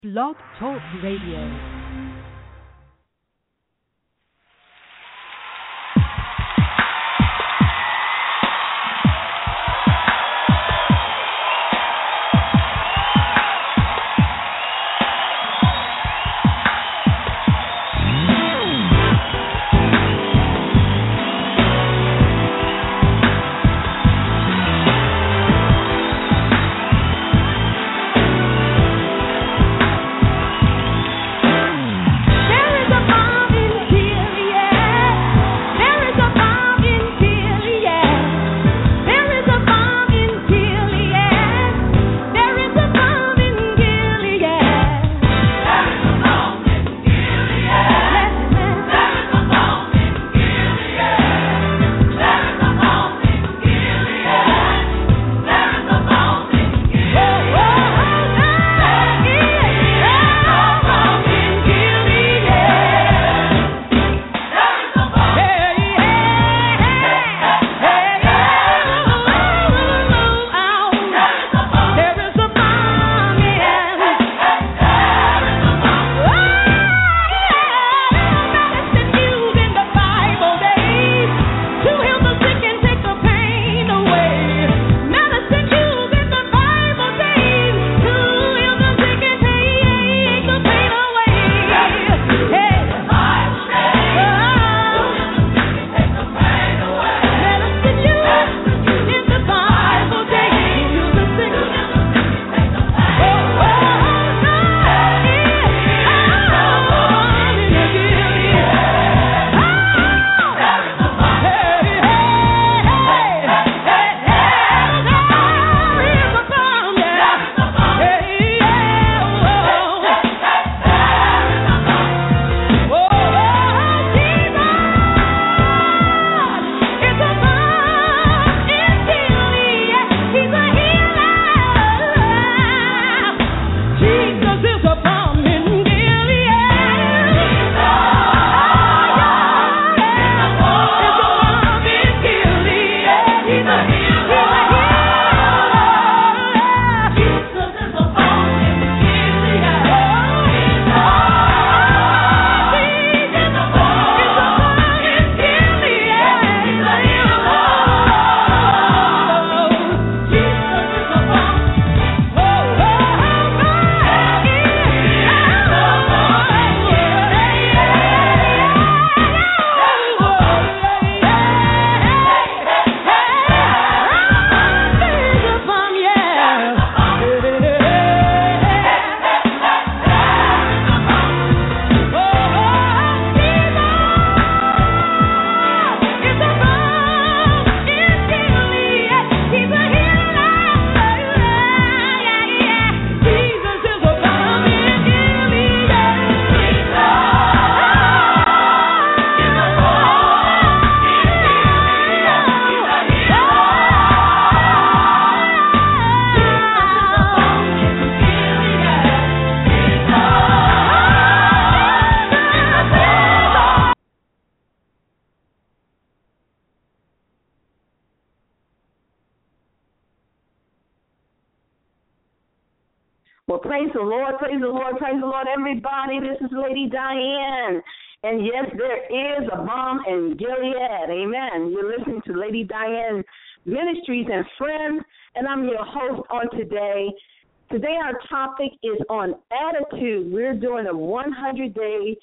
Blog Talk Radio. Well, praise the Lord, praise the Lord, praise the Lord, everybody. This is Lady Diane. And yes, there is a bomb in Gilead. Amen. You're listening to Lady Diane Ministries and Friends, and I'm your host on today. Today our topic is on attitude. We're doing a 100-day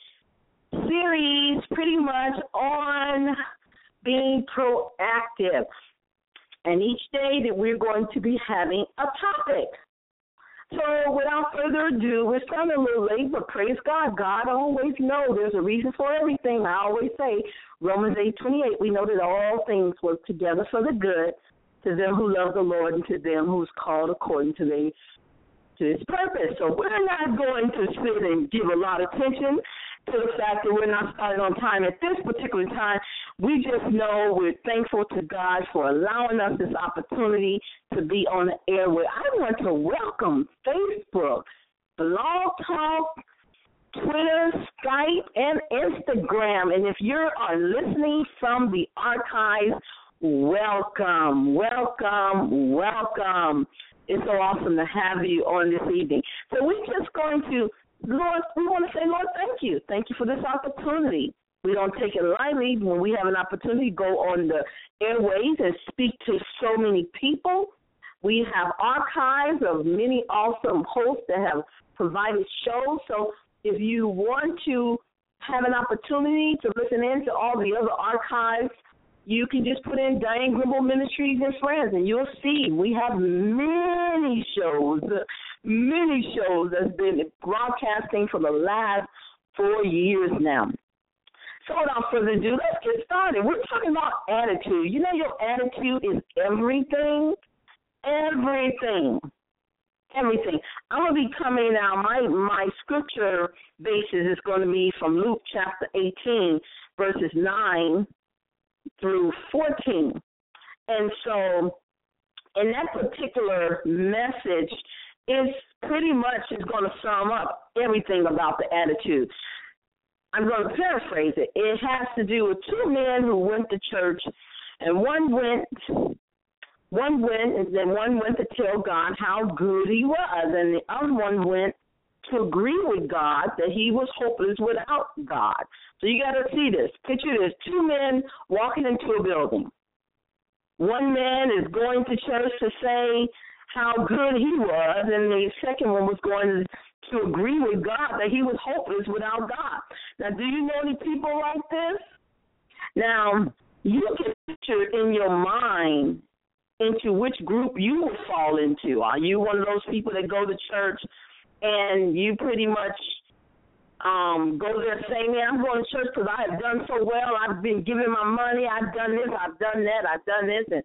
series pretty much on being proactive. And each day that we're going to be having a topic. So without further ado, we're starting a little late, but praise God. God always knows there's a reason for everything. I always say, Romans 8:28, we know that all things work together for the good to them who love the Lord and to them who's called according to his purpose. So we're not going to sit and give a lot of attention to the fact that we're not starting on time at this particular time. We just know we're thankful to God for allowing us this opportunity to be on the air where I want to welcome Facebook, Blog Talk, Twitter, Skype, and Instagram. And if you are listening from the archives, welcome, welcome, welcome. It's so awesome to have you on this evening. So we're just going to, Lord, we want to say, Lord, thank you. Thank you for this opportunity. We don't take it lightly when we have an opportunity to go on the airways and speak to so many people. We have archives of many awesome hosts that have provided shows. So if you want to have an opportunity to listen in to all the other archives, you can just put in Diane Grimble Ministries and Friends, and you'll see we have many shows that's been broadcasting for the last 4 years now. So without further ado, let's get started. We're talking about attitude. You know, your attitude is everything. Everything. I'm going to be coming now. My scripture basis is going to be from Luke chapter 18, verses 9 through 14. And so in that particular message is pretty much is going to sum up everything about the attitude. I'm going to paraphrase it. It has to do with two men who went to church, and one went and then one went to tell God how good he was, and the other one went to agree with God that he was hopeless without God. So you got to see this. Picture this. Two men walking into a building. One man is going to church to say how good he was, and the second one was going to agree with God that he was hopeless without God. Now, do you know any people like this? Now, you can picture in your mind into which group you will fall into. Are you one of those people that go to church and you pretty much go there saying, man, I'm going to church because I have done so well. I've been giving my money. I've done this. I've done that. I've done this. And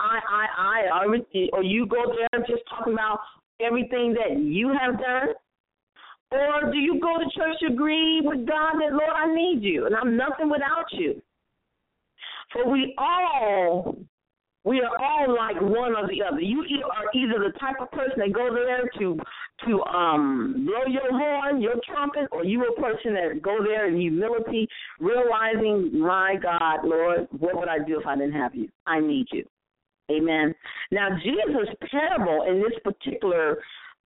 or you go there just talking about everything that you have done? Or do you go to church to agree with God that, Lord, I need you and I'm nothing without you? For we are all like one or the other. You are either the type of person that goes there to blow your horn, your trumpet, or you a person that go there in humility, realizing, my God, Lord, what would I do if I didn't have you? I need you. Amen. Now, Jesus' parable in this particular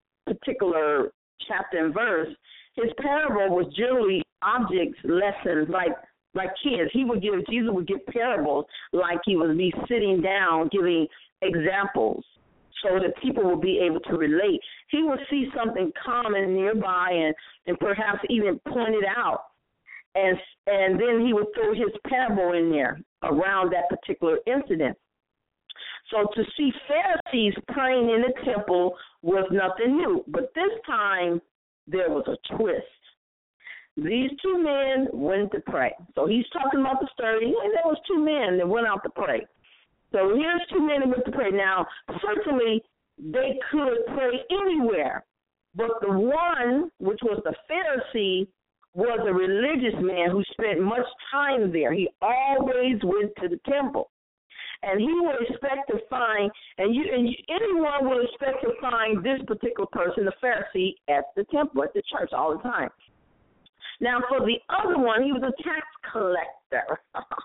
chapter and verse, his parable was generally objects, lessons, like kids. Jesus would give parables like he would be sitting down giving examples so that people will be able to relate. He would see something common nearby and perhaps even point it out. And then he would throw his parable in there around that particular incident. So to see Pharisees praying in the temple was nothing new. But this time there was a twist. These two men went to pray. So he's talking about the story, and there was two men that went out to pray. So here's two men that went to pray. Now, certainly they could pray anywhere, but the one, which was the Pharisee, was a religious man who spent much time there. He always went to the temple. And he would expect to find, anyone would expect to find this particular person, the Pharisee, at the temple, at the church all the time. Now, for the other one, he was a tax collector.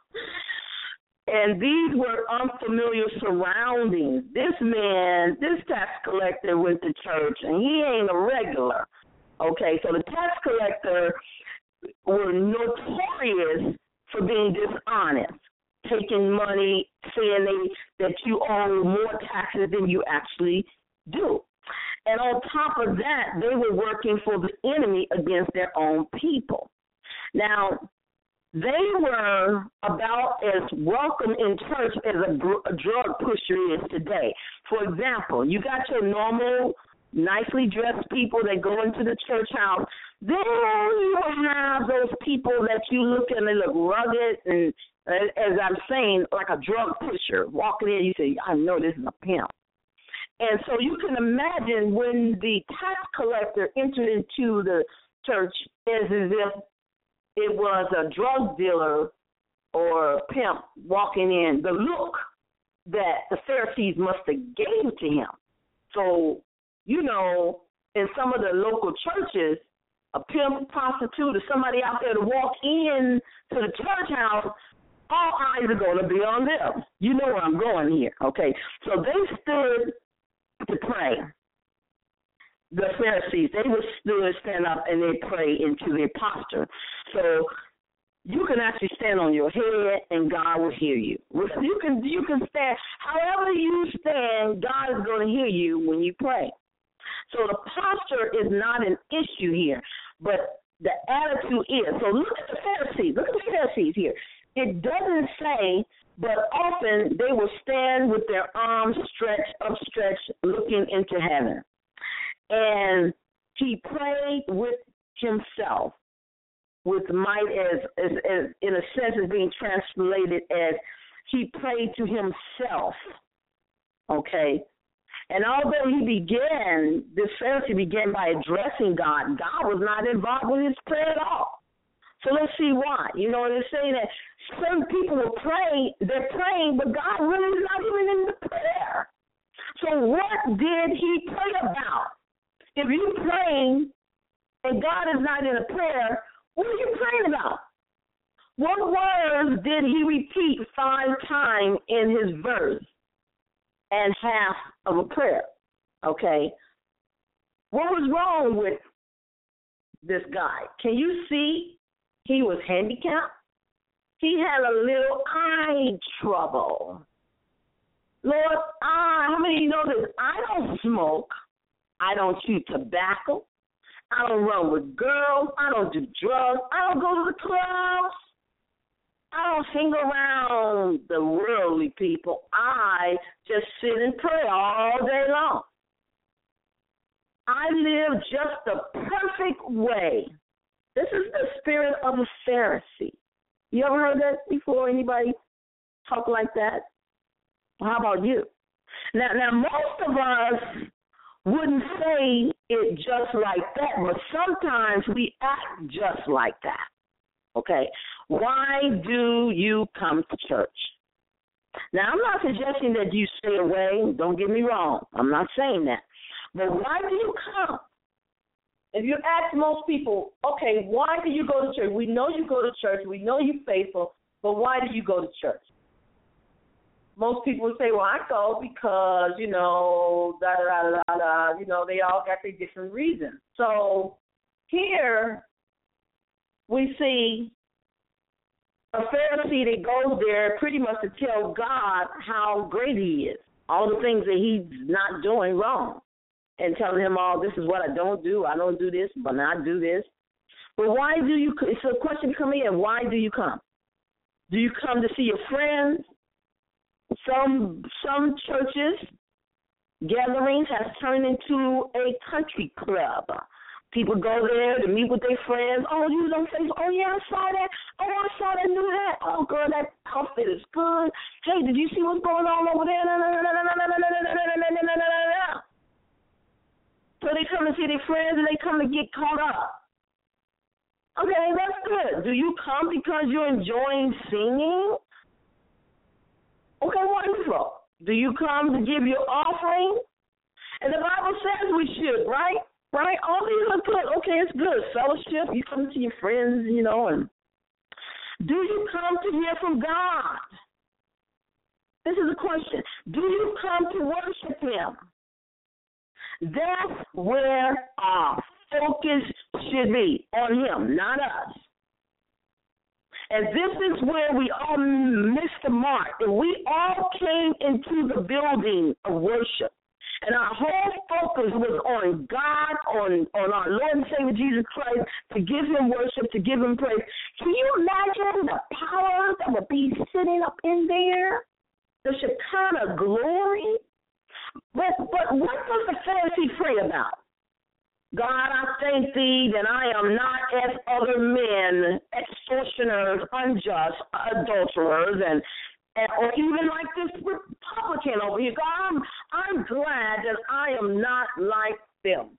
And these were unfamiliar surroundings. This tax collector went to church, and he ain't a regular. Okay, so the tax collector were notorious for being dishonest, taking money, saying that you owe more taxes than you actually do. And on top of that, they were working for the enemy against their own people. Now, they were about as welcome in church as a drug pusher is today. For example, you got your normal, nicely dressed people that go into the church house. Then you will have those people that you look at and they look rugged and, as I'm saying, like a drug pusher. Walking in, you say, I know this is a pimp. And so you can imagine when the tax collector entered into the church as if it was a drug dealer or a pimp walking in, the look that the Pharisees must have gave to him. So, you know, in some of the local churches, a pimp, prostitute, or somebody out there to walk in to the church house, all eyes are going to be on them. You know where I'm going here, okay? So they stood to pray. The Pharisees, they would stand up and they pray into their posture. So you can actually stand on your head and God will hear you. You can stand however you stand. God is going to hear you when you pray. So the posture is not an issue here, but the attitude is. So look at the Pharisees. Look at the Pharisees here. It doesn't say, but often they will stand with their arms upstretched, looking into heaven. And he prayed with himself, with might, as in a sense is being translated as he prayed to himself. Okay? And although this Pharisee began by addressing God, God was not involved with his prayer at all. So let's see why. You know, they're saying that some people will pray, they're praying, but God really is not even in the prayer. So what did he pray about? If you're praying and God is not in a prayer, what are you praying about? What words did he repeat 5 times in his verse and half of a prayer? Okay. What was wrong with this guy? Can you see he was handicapped? He had a little eye trouble. Lord, how many of you know this? I don't smoke. I don't chew tobacco. I don't run with girls. I don't do drugs. I don't go to the clubs. I don't hang around the worldly people. I just sit and pray all day long. I live just the perfect way. This is the spirit of a Pharisee. You ever heard that before? Anybody talk like that? How about you? Now most of us wouldn't say it just like that, but sometimes we act just like that. Okay? Why do you come to church? Now, I'm not suggesting that you stay away. Don't get me wrong. I'm not saying that. But why do you come? If you ask most people, okay, why do you go to church? We know you go to church. We know you're faithful, but why do you go to church? Most people would say, well, I go because, they all got their different reasons. So here we see a Pharisee that goes there pretty much to tell God how great he is, all the things that he's not doing wrong, and telling him, this is what I don't do. I don't do this, but I do this. But why do you, so the question comes in, why do you come? Do you come to see your friends? Some churches, gatherings has turned into a country club. People go there to meet with their friends. Oh, you was on Facebook. Oh, yeah, I saw that. Oh, I saw that, knew that. Oh, girl, that outfit is good. Hey, did you see what's going on over there? So they come to see their friends and they come to get caught up. Okay, that's good. Do you come because you're enjoying singing? Okay, wonderful. Do you come to give your offering? And the Bible says we should, right? Right? All these are good. Okay, it's good. Fellowship, you come to your friends, and do you come to hear from God? This is a question. Do you come to worship him? That's where our focus should be, on him, not us. And this is where we all missed the mark. And we all came into the building of worship. And our whole focus was on God, on our Lord and Savior Jesus Christ, to give him worship, to give him praise. Can you imagine the power that would be sitting up in there? The Shekinah glory? But what does the Pharisee pray about? God, I thank thee that I am not as other men, extortioners, unjust, adulterers, or even like this Republican over here. God, I'm glad that I am not like them.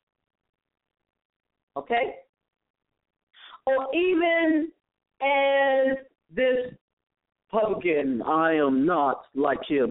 Okay? Or even as this Republican, I am not like him.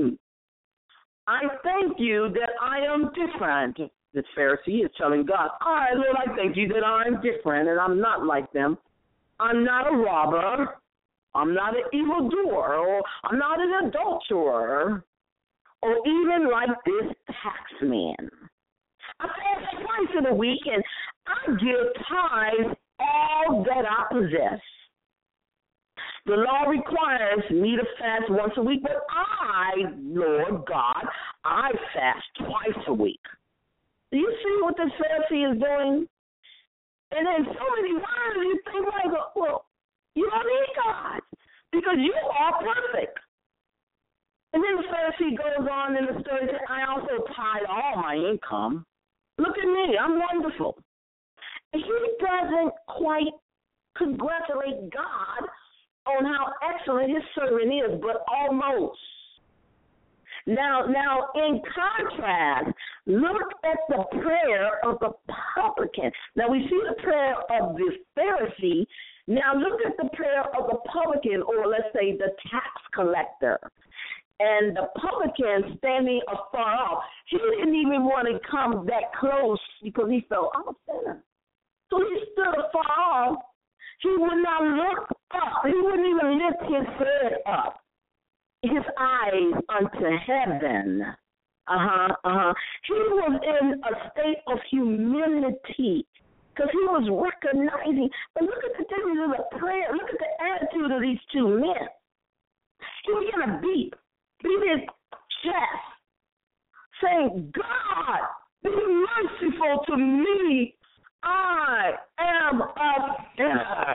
I thank you that I am different. This Pharisee is telling God, all right, Lord, I thank you that I'm different and I'm not like them. I'm not a robber. I'm not an evildoer, or I'm not an adulterer, or even like this tax man. I fast twice in a week, and I give tithes all that I possess. The law requires me to fast once a week, but I, Lord God, I fast twice a week. Do you see what this Pharisee is doing? And in so many words, you think like, well, you don't need God because you are perfect. And then the Pharisee goes on in the story and says, I also tithe all my income. Look at me, I'm wonderful. He doesn't quite congratulate God on how excellent his servant is, but almost. Now, in contrast, look at the prayer of the publican. Now, we see the prayer of the Pharisee. Now, look at the prayer of the publican, or let's say the tax collector. And the publican standing afar off, he didn't even want to come that close because he felt, I'm a sinner. So he stood afar off. He would not look up. He wouldn't even lift his head up, his eyes unto heaven. He was in a state of humility because he was recognizing. But look at the difference of the prayer. Look at the attitude of these two men. He was going to beat his chest, saying, God, be merciful to me. I am a sinner.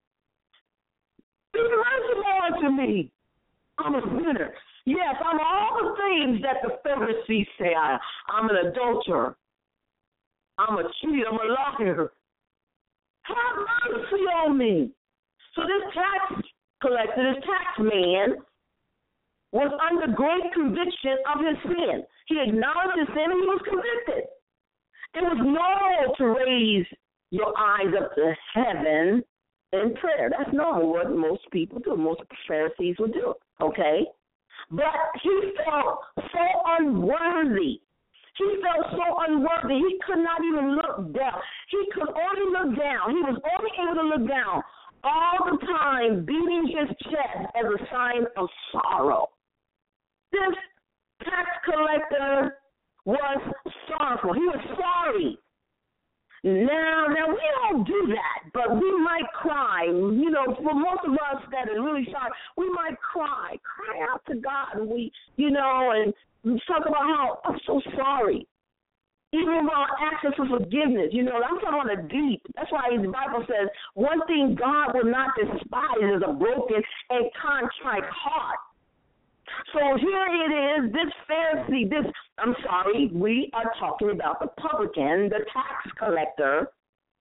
Be merciful unto me. I'm a sinner. Yes, I'm all the things that the Pharisees say. I'm an adulterer. I'm a cheat. I'm a liar. Have mercy on me. So this tax collector, this tax man, was under great conviction of his sin. He acknowledged his sin and he was convicted. It was normal to raise your eyes up to heaven in prayer. That's normal, what most people do. Most Pharisees would do, okay? But he felt so unworthy. He felt so unworthy. He could not even look down. He could only look down. He was only able to look down all the time, beating his chest as a sign of sorrow. This tax collector was sorrowful. He was sorry. Now we don't do that, but we might cry. You know, for most of us that are really sorry, we might cry out to God, and and talk about how I'm so sorry. Even while asking for forgiveness, I'm talking about a deep. That's why the Bible says one thing God will not despise is a broken and contrite heart. So here it is, this Pharisee, we are talking about the publican, the tax collector.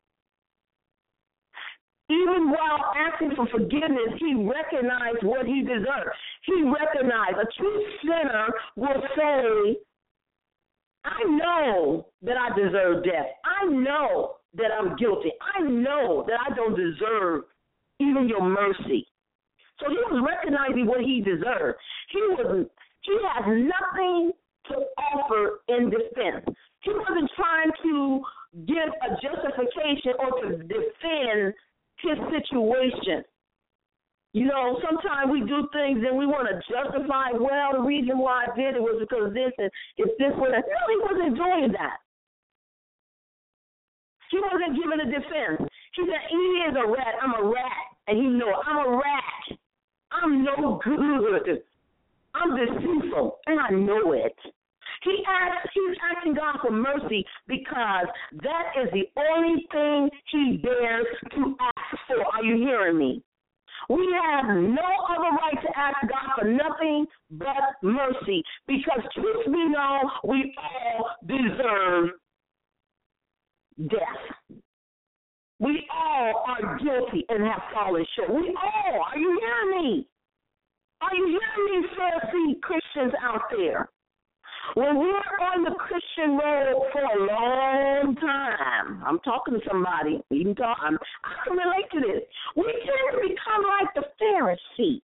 Even while asking for forgiveness, he recognized what he deserved. He recognized a true sinner will say, I know that I deserve death. I know that I'm guilty. I know that I don't deserve even your mercy. So he was recognizing what he deserved. He has nothing to offer in defense. He wasn't trying to give a justification or to defend his situation. Sometimes we do things and we want to justify, the reason why I did it was because this, and if this was that. No, he wasn't doing that. He wasn't giving a defense. He said, he is a rat. I'm a rat. And he knows I'm a rat. I'm no good. I'm deceitful, and I know it. He's asking God for mercy because that is the only thing he dares to ask for. Are you hearing me? We have no other right to ask God for nothing but mercy because, truth be known, we all deserve death. We all are guilty and have fallen short. We all. Are you hearing me? Are you hearing me, Pharisee Christians out there? When we're on the Christian road for a long time, I'm talking to somebody, I can relate to this. We tend to become like the Pharisee.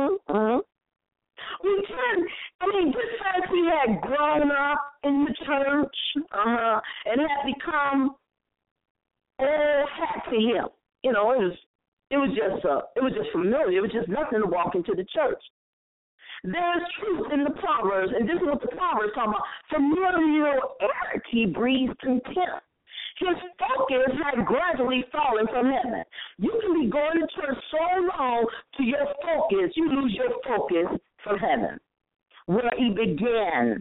We tend, this Pharisee had grown up in the church and had become all hat to him. It was just familiar. It was just nothing to walk into the church. There's truth in the Proverbs, and this is what the Proverbs talk about. Familiarity breeds contempt. His focus had gradually fallen from heaven. You can be going to church so long to your focus, you lose your focus from heaven, where he began.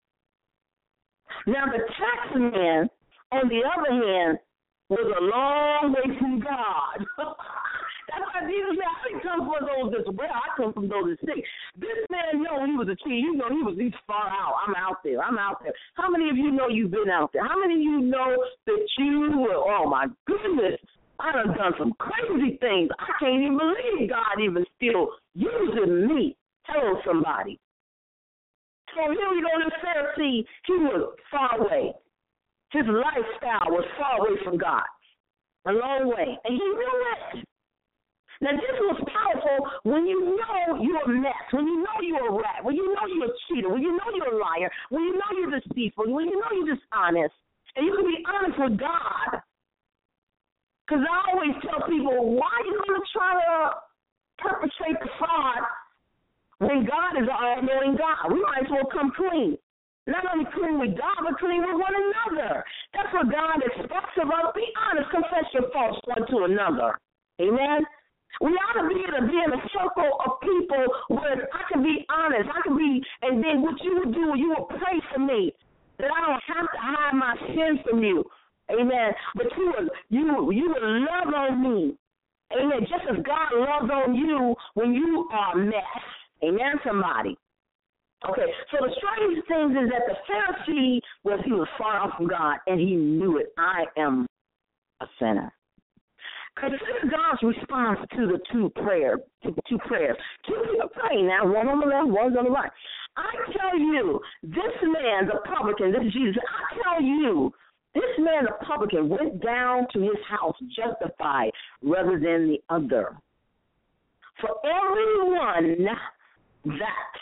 Now, the tax man, on the other hand, was a long way from God. That's why Jesus said, I didn't come from those that's well, I come from those that's sick. This man, he was a king. He's far out. I'm out there. How many of you know you've been out there? How many of you know that you were, oh my goodness, I done some crazy things. I can't even believe God even still using me. Hello, somebody. So here we go, this Pharisee, he was far away. His lifestyle was far away from God, a long way. And he knew it. Now, this was powerful when you know you're a mess, when you know you're a rat, when you know you're a cheater, when you know you're a liar, when you know you're deceitful, when you know you're dishonest. And you can be honest with God. Because I always tell people, why are you going to try to perpetrate the fraud when God is an all-knowing God? We might as well come clean. Not only clean with God, but clean with one another. That's what God expects of us. Be honest. Confess your faults one to another. Amen? We ought to be in a circle of people where I can be honest. And then what you would do, you would pray for me, that I don't have to hide my sin from you. Amen. But you would love on me. Amen. Just as God loves on you when you are a mess. Amen, somebody. Okay, so the strange thing is that the Pharisee he was far off from God, and he knew it. I am a sinner. Consider God's response to the two prayers. Two people praying now, one on the left, one's on the right. I tell you, this man, the publican, this is Jesus, I tell you, this man, the publican, went down to his house justified rather than the other. For everyone that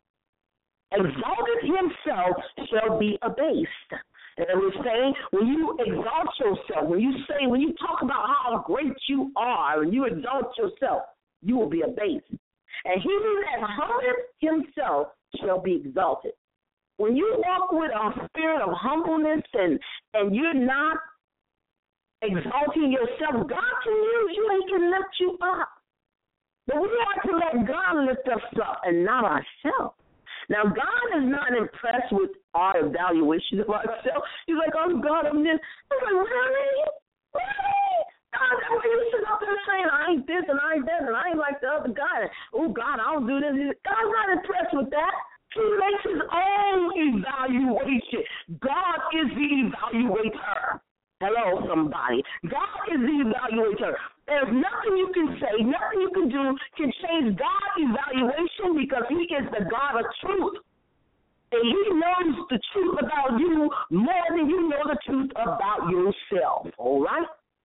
exalted himself shall be abased. And we're saying, when you exalt yourself, when you talk about how great you are, and you exalt yourself, you will be abased. And he that humbleth himself shall be exalted. When you walk with a spirit of humbleness and you're not exalting yourself, God can use you and he can lift you up. But we want to let God lift us up and not ourselves. Now, God is not impressed with our evaluation of ourselves. He's like, oh, God, I'm this. I'm like, really? God, that's why you sit up there saying, I ain't this and I ain't that and I ain't like the other guy. Oh, God, I don't do this. God's not impressed with that. He makes his own evaluation. God is the evaluator. Hello, somebody. God is the evaluator. There's nothing you can say, nothing you can do can change God's evaluation because he is the God of truth. And he knows the truth about you more than you know the truth about yourself, all right?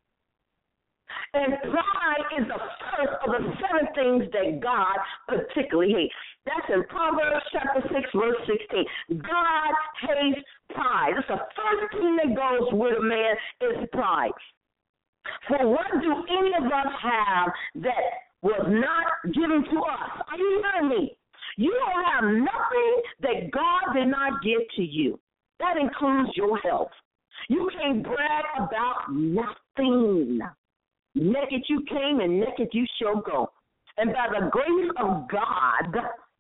And pride is the first of the 7 things that God particularly hates. That's in Proverbs chapter 6, verse 16. God hates pride. That's the first thing that goes with a man is pride. For what do any of us have that was not given to us? Are you hearing me? You don't have nothing that God did not give to you. That includes your health. You can't brag about nothing. Naked you came and naked you shall go. And by the grace of God,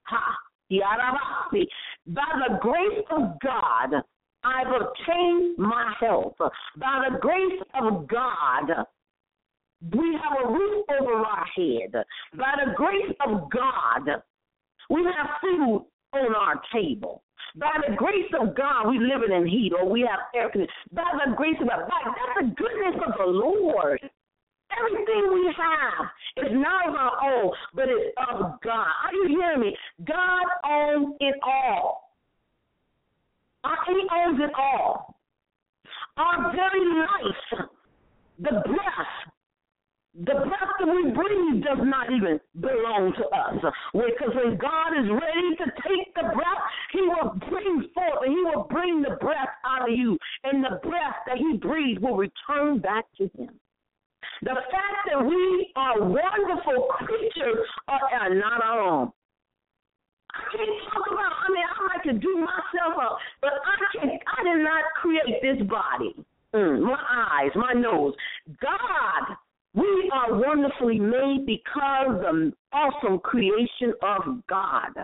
by the grace of God, I've obtained my health. By the grace of God, we have a roof over our head. By the grace of God, we have food on our table. By the grace of God, we live in heat or we have air conditioning. By the grace of God, that's the goodness of the Lord. Everything we have is not of our own, but it's of God. Are you hearing me? God owns it all. He owns it all. Our very life, the breath that we breathe does not even belong to us. Because when God is ready to take the breath, he will bring forth and he will bring the breath out of you. And the breath that he breathes will return back to him. The fact that we are wonderful creatures are not our own. I can't talk about, I like to do myself up, but I did not create this body. My eyes, my nose. God, we are wonderfully made because of the awesome creation of God.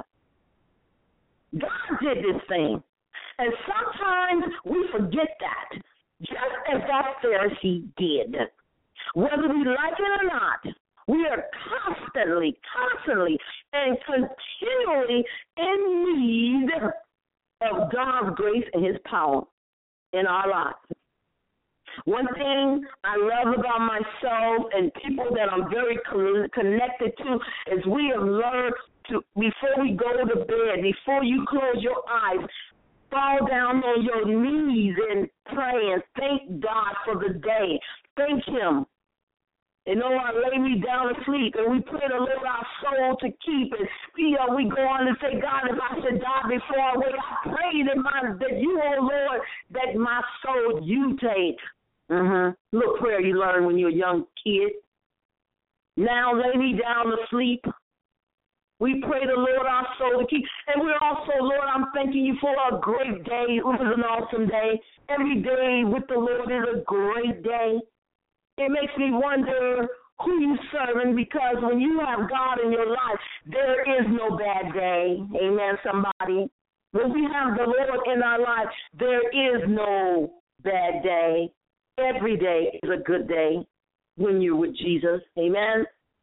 God did this thing. And sometimes we forget that, just as that Pharisee did. Whether we like it or not, we are constantly, and continually in need of God's grace and his power in our lives. One thing I love about myself and people that I'm very connected to is we have learned to, before we go to bed, before you close your eyes, fall down on your knees and pray and thank God for the day. Thank him. And I lay me down to sleep, and we pray the Lord our soul to keep. And we go on and say, God, if I should die before I wake, I pray that you, oh Lord, that my soul you take. Little prayer you learn when you're a young kid. Now lay me down to sleep. We pray the Lord our soul to keep. And we're also, Lord, I'm thanking you for a great day. It was an awesome day. Every day with the Lord is a great day. It makes me wonder who you serving, because when you have God in your life, there is no bad day. Amen, somebody. When we have the Lord in our life, there is no bad day. Every day is a good day when you're with Jesus. Amen.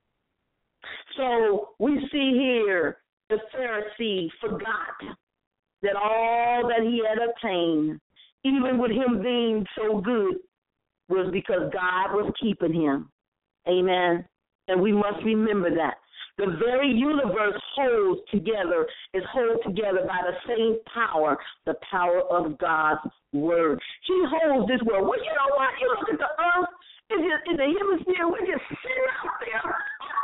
So we see here the Pharisee forgot that all that he had obtained, even with him being so good, was because God was keeping him. Amen. And we must remember that. The very universe is held together by the same power, the power of God's word. He holds this world. Well, you know what? You look at the earth, in the hemisphere, we're just sitting out there.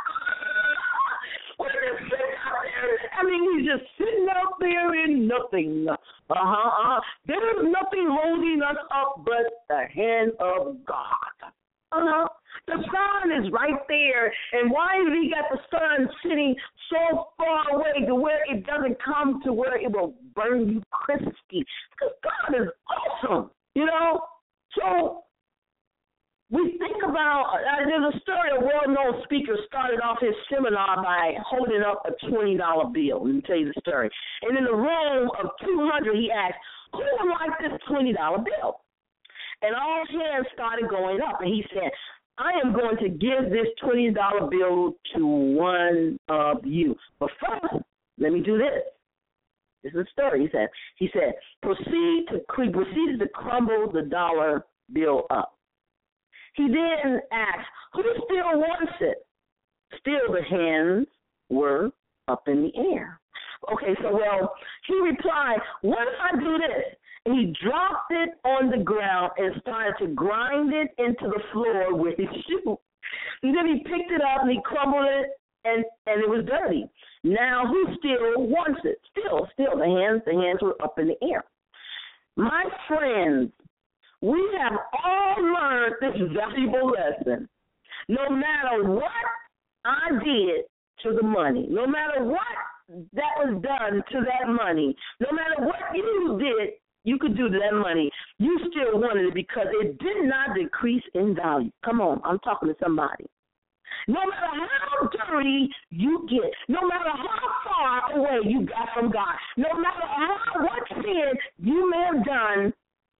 We're just sitting out there. He's just sitting out there in nothing. There is nothing holding us up but the hand of God. The sun is right there, and why has he got the sun sitting so far away to where it doesn't come to where it will burn you crispy? Because God is awesome, So we think about, there's a story, a well-known speaker started off his seminar by holding up a $20 bill. Let me tell you the story. And in a room of 200, he asked, who would like this $20 bill? And all hands started going up, and he said, I am going to give this $20 bill to one of you. But first, let me do this. This is the story, he said. Proceeded to crumble the dollar bill up. He then asked, who still wants it? Still the hands were up in the air. Okay, he replied, what if I do this? And he dropped it on the ground and started to grind it into the floor with his shoe. And then he picked it up and he crumbled it, and it was dirty. Now who still wants it? Still the hands were up in the air. My friends, we have all learned this valuable lesson. No matter what I did to the money, no matter what that was done to that money, no matter what you could do to that money, you still wanted it because it did not decrease in value. Come on, I'm talking to somebody. No matter how dirty you get, no matter how far away you got from God, no matter what sin you may have done,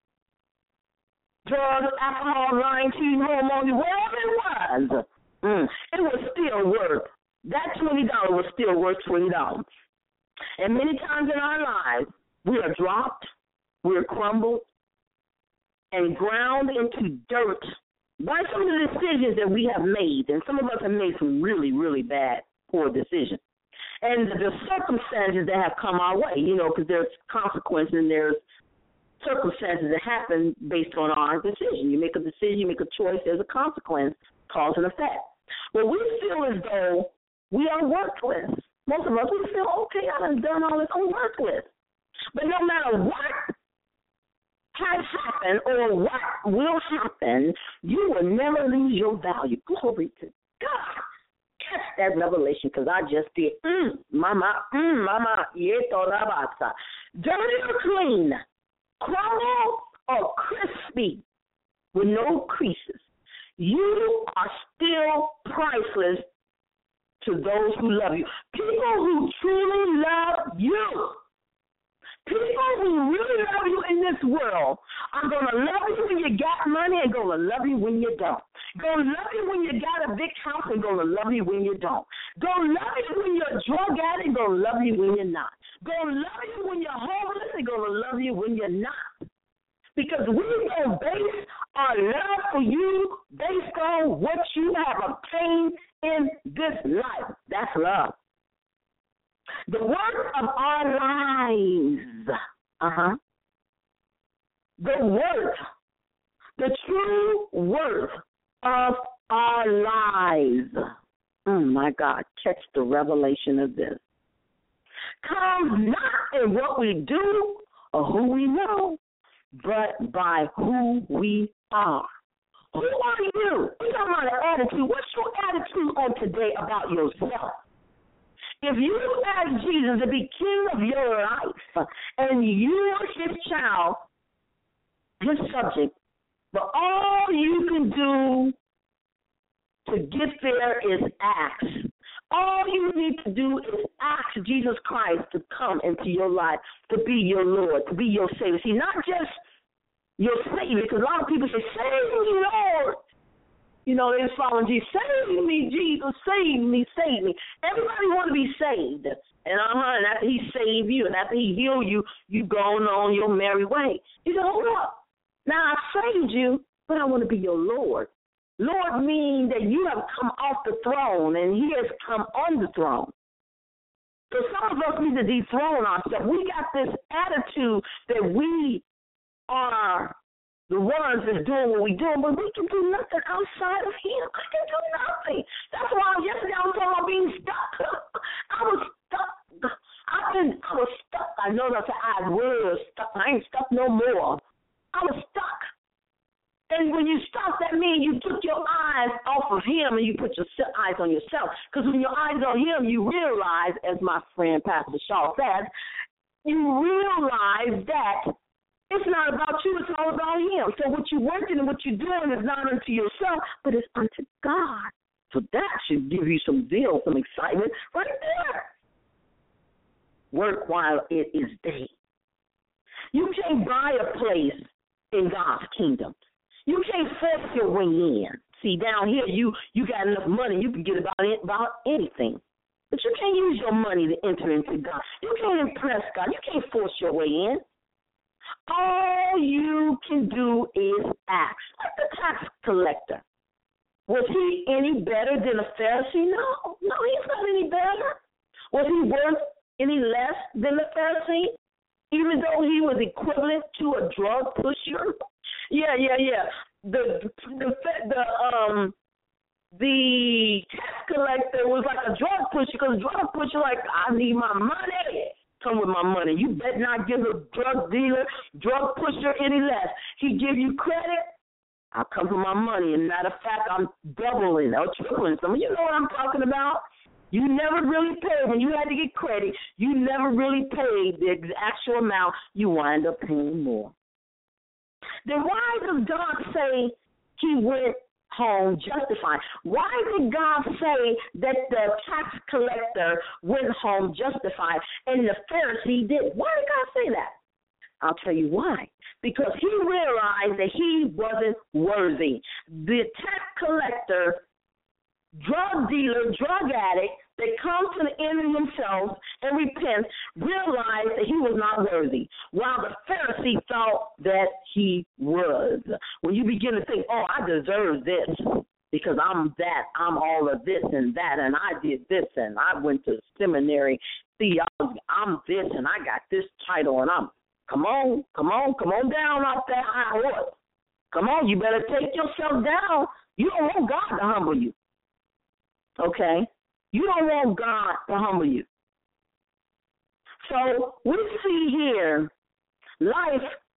drugs, alcohol, lying, cheating, hormones, whatever it was, it was still worth, that $20 was still worth $20. And many times in our lives, we are dropped, we are crumbled, and ground into dirt by some of the decisions that we have made. And some of us have made some really, really bad, poor decisions. And the circumstances that have come our way, because there's consequences and there's circumstances that happen based on our decision. You make a decision, you make a choice, there's a consequence, cause and effect. Well, we feel as though we are worthless. Most of us, we feel, okay, I've done all this, I'm worthless. But no matter what has happened or what will happen, you will never lose your value. Glory to God. that revelation because I just did. Mama, yeto rabasa. Dirty or clean, crumble or crispy with no creases, you are still priceless to those who love you. People who truly love you. People who really love you in this world are going to love you when you got money and going to love you when you don't. Going to love you when you got a big house and going to love you when you don't. Going to love you when you're a drug addict and going to love you when you're not. Going to love you when you're homeless and going to love you when you're not. Because we don't base our love for you based on what you have obtained in this life. That's love. The worth of our lives. The worth, the true worth of our lives. My God, catch the revelation of this. Comes not in what we do or who we know, but by who we are. Who are you? We're talking about an attitude. What's your attitude on today about yourself? If you ask Jesus to be king of your life and you are his child, his subject, but all you can do to get there is ask. All you need to do is ask Jesus Christ to come into your life, to be your Lord, to be your Savior. See, not just your Savior, because a lot of people say, save me, Lord. You know, they're following Jesus. Save me, Jesus. Save me, save me. Everybody want to be saved. And after he save you and after he heal you, you going on your merry way. You say, hold up. Now, I saved you, but I want to be your Lord. Lord means that you have come off the throne and he has come on the throne. So some of us need to dethrone ourselves. We got this attitude that we are the ones that's doing what we're doing, but we can do nothing outside of him. I can do nothing. That's why yesterday I was talking about being stuck. I was stuck. I was stuck. I know that I was stuck. I ain't stuck no more. I was stuck. And when you stop, that means you took your eyes off of him and you put your eyes on yourself. Because when your eyes on him, you realize, as my friend Pastor Shaw says, you realize that it's not about you, it's all about him. So what you're working and what you're doing is not unto yourself, but it's unto God. So that should give you some zeal, some excitement right there. Work while it is day. You can't buy a place in God's kingdom. You can't force your way in. See, down here, you got enough money, you can get about anything. But you can't use your money to enter into God. You can't impress God. You can't force your way in. All you can do is ask. Like the tax collector. Was he any better than a Pharisee? No, he's not any better. Was he worth any less than a Pharisee? Even though he was equivalent to a drug pusher? Yeah. The tax collector was like a drug pusher, because drug pusher like, I need my money. Come with my money. You better not give a drug dealer, drug pusher any less. He give you credit, I'll come for my money. And matter of fact, I'm doubling or tripling some. You know what I'm talking about? You never really paid. When you had to get credit, you never really paid the actual amount. You wind up paying more. Then why does God say he went home justified? Why did God say that the tax collector went home justified and the Pharisee did? Why did God say that? I'll tell you why. Because he realized that he wasn't worthy. The tax collector, drug dealer, drug addict, that come to the end of themselves and repent, realized that he was not worthy, while the Pharisee thought that he was. When you begin to think, oh, I deserve this because I'm that, I'm all of this and that, and I did this, and I went to seminary theology, I'm this, and I got this title, and I'm, come on down off that high horse. Come on, you better take yourself down. You don't want God to humble you. Okay? You don't want God to humble you. So we see here life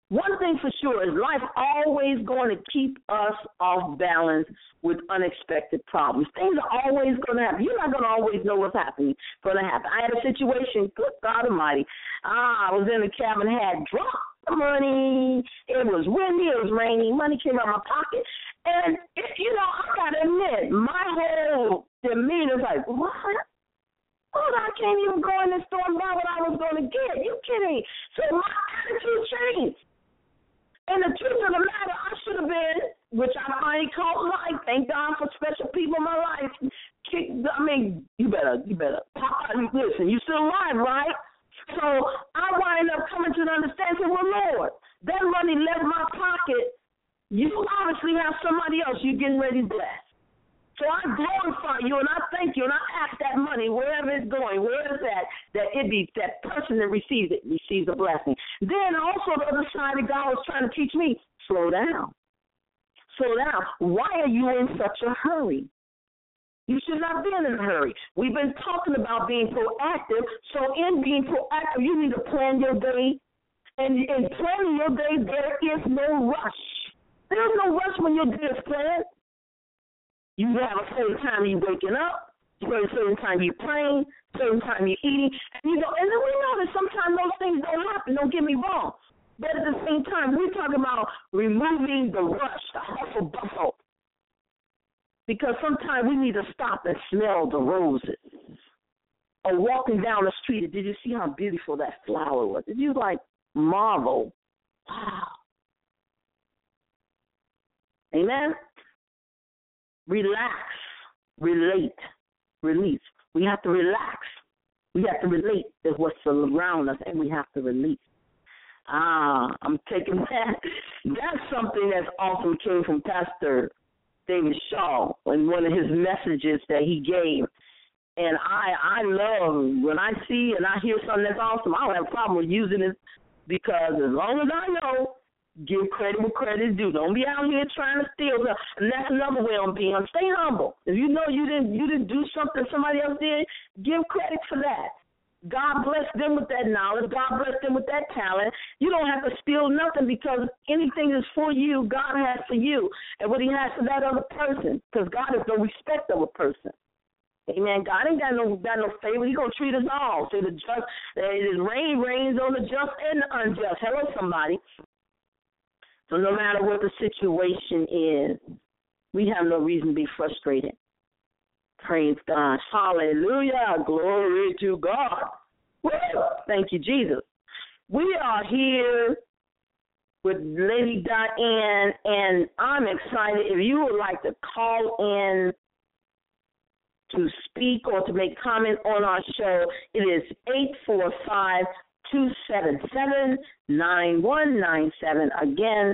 One thing for sure is life always going to keep us off balance with unexpected problems. Things are always going to happen. You're not going to always know what's going to happen. I had a situation, good God Almighty. I was in the cabin, had dropped the money. It was windy, it was rainy. Money came out of my pocket. And, I got to admit, my whole demeanor is like, what? Oh, I can't even go in the store and buy what I was going to get. You kidding? So my attitude changed. And the truth of the matter, I should have been, which I finally caught life. Thank God for special people in my life. You better listen. You still alive, right? So I wind up coming to the understanding, well, Lord, that money left my pocket. You obviously have somebody else you're getting ready to bless. So I glorify you and I thank you and I ask that money, wherever it's going, wherever it's at, that it be that person that receives it, receives a blessing. Then also the other side of God was trying to teach me, slow down. Slow down. Why are you in such a hurry? You should not be in a hurry. We've been talking about being proactive. So in being proactive, you need to plan your day. And in planning your day, there is no rush. There's no rush when your day is planned. You have a certain time you're waking up, a certain time you're praying, a certain time you're eating. And then we know that sometimes those things don't happen, don't get me wrong. But at the same time, we're talking about removing the rush, the hustle bustle. Because sometimes we need to stop and smell the roses. Or walking down the street, did you see how beautiful that flower was? Did you marvel? Wow. Amen? Relax, relate, release. We have to relax. We have to relate to what's around us, and we have to release. I'm taking that. That's something that's awesome came from Pastor David Shaw in one of his messages that he gave. And I love when I see and I hear something that's awesome, I don't have a problem with using it because as long as I know, give credit where credit is due. Don't be out here trying to steal. And that's another way I'm being. Stay humble. If you know you didn't do something somebody else did, give credit for that. God bless them with that knowledge. God bless them with that talent. You don't have to steal nothing because anything is for you, God has for you. And what he has for that other person, because God is no respect of a person. Amen. God ain't got no favor. He's going to treat us all. So the just, his rain rains on the just and the unjust. Hello, somebody. So no matter what the situation is, we have no reason to be frustrated. Praise God. Hallelujah. Glory to God. Woo. Thank you, Jesus. We are here with Lady Diane, and I'm excited. If you would like to call in to speak or to make comment on our show, it is 845-277-9197. Again,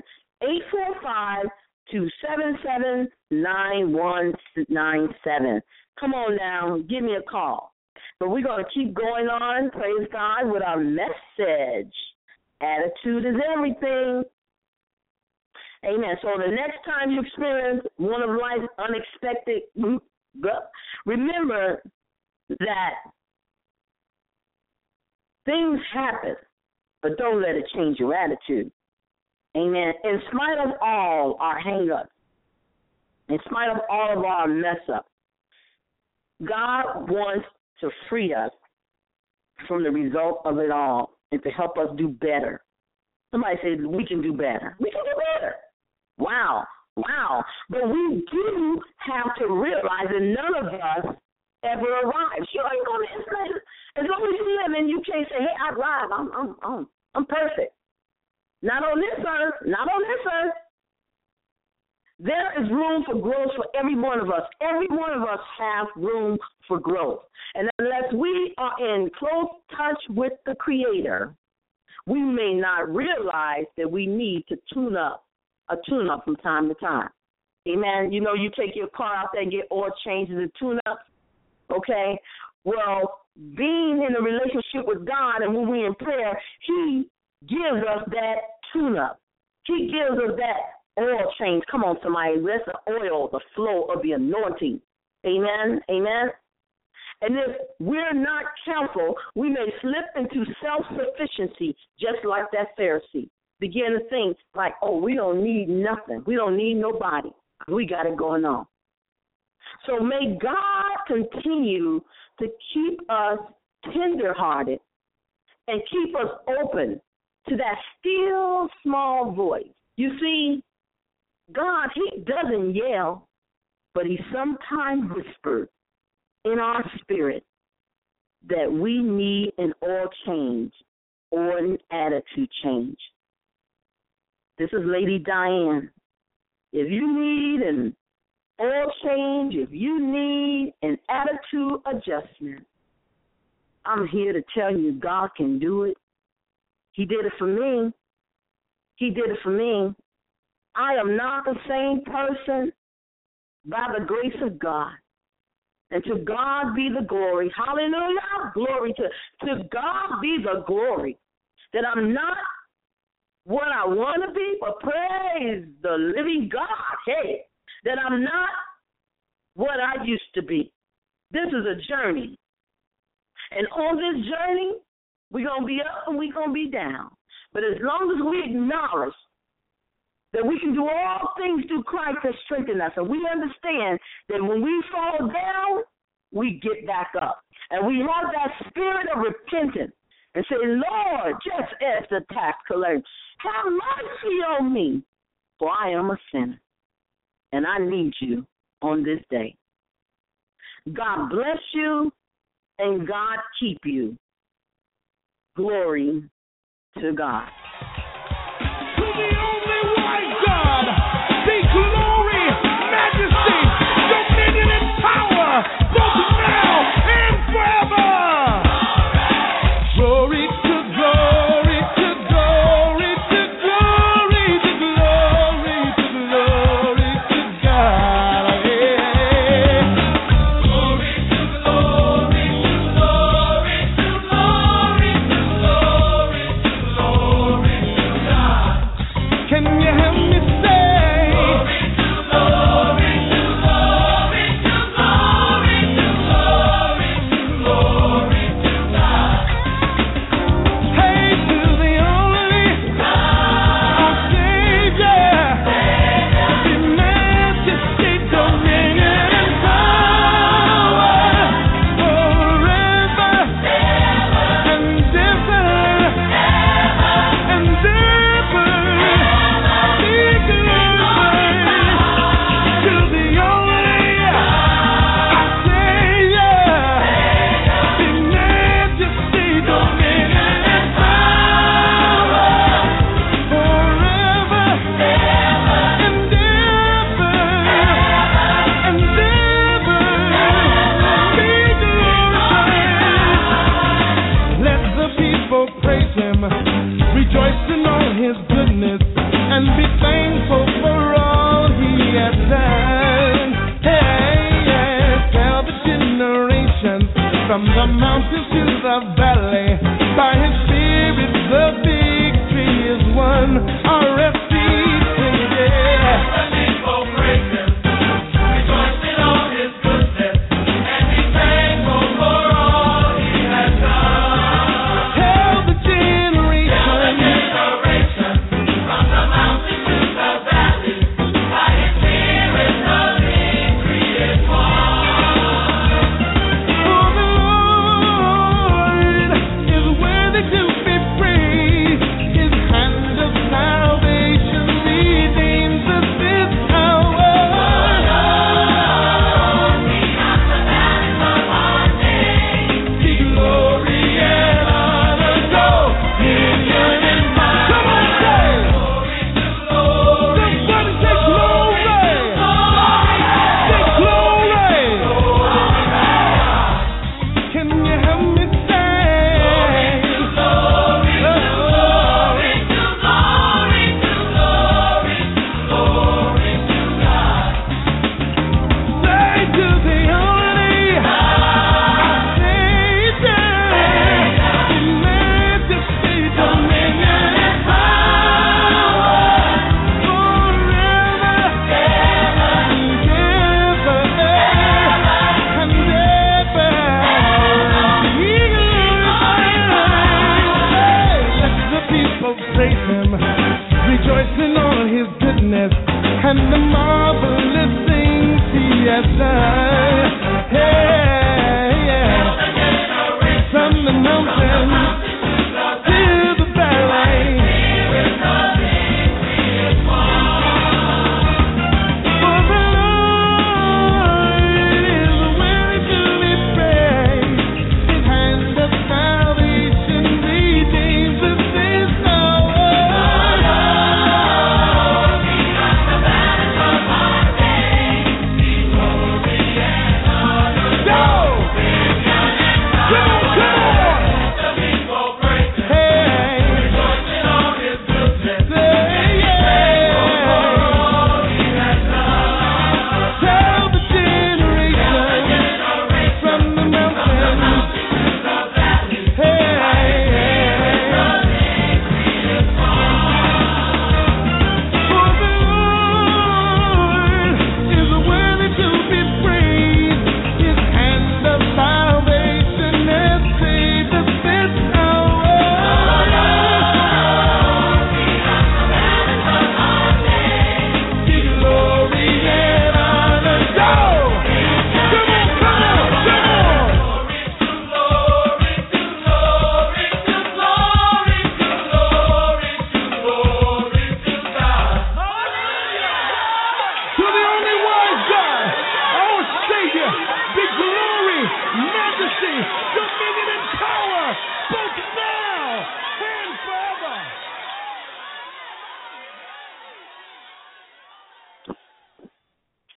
845-277-9197. Come on now, give me a call. But we're going to keep going on, praise God, with our message. Attitude is everything. Amen. So the next time you experience one of life's unexpected, remember that things happen, but don't let it change your attitude. Amen. In spite of all our hang-ups, in spite of all of our mess-ups, God wants to free us from the result of it all and to help us do better. Somebody said, we can do better. We can do better. Wow. But we do have to realize that none of us ever arrives. You ain't going to, as long as you live and you can't say, hey, I arrived. I'm perfect. Not on this earth. Not on this earth. There is room for growth for every one of us. Every one of us have room for growth. And unless we are in close touch with the Creator, we may not realize that we need to tune up from time to time. Amen. You know, you take your car out there and get oil changes and tune up. Okay? Well, being in a relationship with God and when we're in prayer, He gives us that tune-up. He gives us that oil change. Come on, somebody. That's the oil, the flow of the anointing. Amen? Amen? And if we're not careful, we may slip into self-sufficiency just like that Pharisee. begin to think like, oh, we don't need nothing. We don't need nobody. We got it going on. So may God continue to keep us tender-hearted and keep us open to that still small voice. You see, God, he doesn't yell, but he sometimes whispers in our spirit that we need an oil change or an attitude change. This is Lady Diane. If you need an oil change, if you need an attitude adjustment, I'm here to tell you God can do it. He did it for me. He did it for me. I am not the same person by the grace of God. And to God be the glory. Hallelujah. Glory to God be the glory. That I'm not what I want to be, but praise the living God. Hey, that I'm not what I used to be. This is a journey. And on this journey, we're going to be up and we're going to be down. But as long as we acknowledge that we can do all things through Christ that strengthens us, and we understand that when we fall down, we get back up. And we have that spirit of repentance and say, Lord, just as the tax collector, have mercy on me, for I am a sinner, and I need you on this day. God bless you, and God keep you. Glory to God. To the only wise God, be glory, majesty, dominion, and power, both now and forever. Glory to glory to glory to glory to glory to glory to God. Glory to glory to glory to glory to glory to glory to God. Can you help me say? Glory to glory to glory to glory to glory to glory to God. Hey, to the only our Savior, be majesty, dominion, and power forever and ever and ever. Be glorified to the only our Savior, be majesty, dominion, and power forever and ever and ever. Be glorified. Let the people praise him, rejoice in all his goodness, and be thankful for all he has done. Hey, yes, tell the generations from the mountains to the valley, by his spirit the victory is won. RFC, yeah. Let the people praise him, rejoice in all his goodness, and be thankful for all he has done. Tell the generations from the mountains to the valley, by his spirit the victory is won. For the Lord is worthy to be praised. His hand of salvation Hey, yeah. From the mountains.